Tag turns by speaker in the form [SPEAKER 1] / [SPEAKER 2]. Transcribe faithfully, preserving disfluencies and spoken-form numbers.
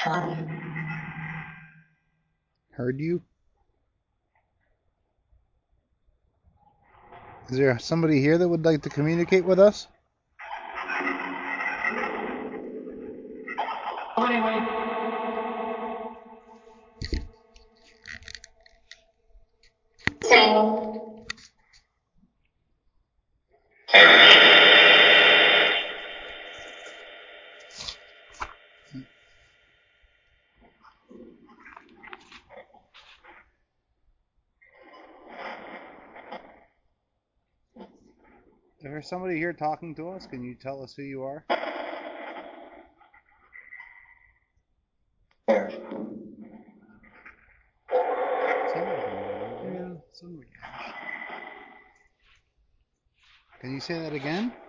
[SPEAKER 1] Heard you? Is there somebody here that would like to communicate with us? If there's somebody here talking to us, can you tell us who you are? Yeah, some reaction. Can you say that again?